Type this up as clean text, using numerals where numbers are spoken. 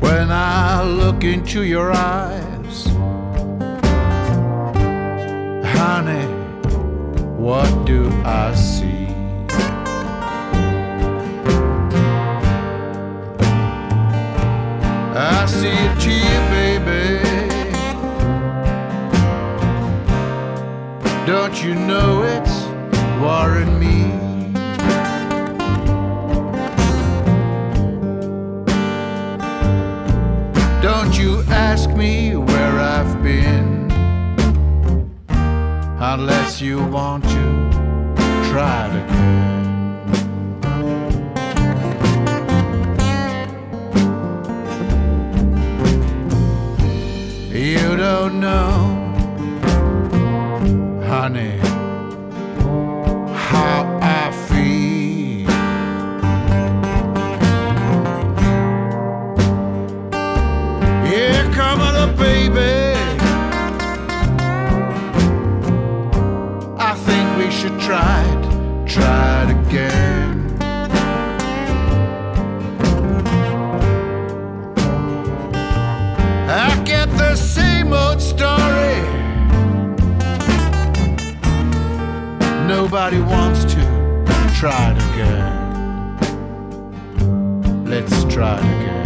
When I look into your eyes, honey, what do I see? I see a tear, baby. Don't you know it's worrying me? Don't you ask me where I've been, unless you want to try it again. You don't know, honey, how I feel. Yeah, come on, baby. I think we should try it again. I get the same old story. Nobody wants to try it again. Let's try it again.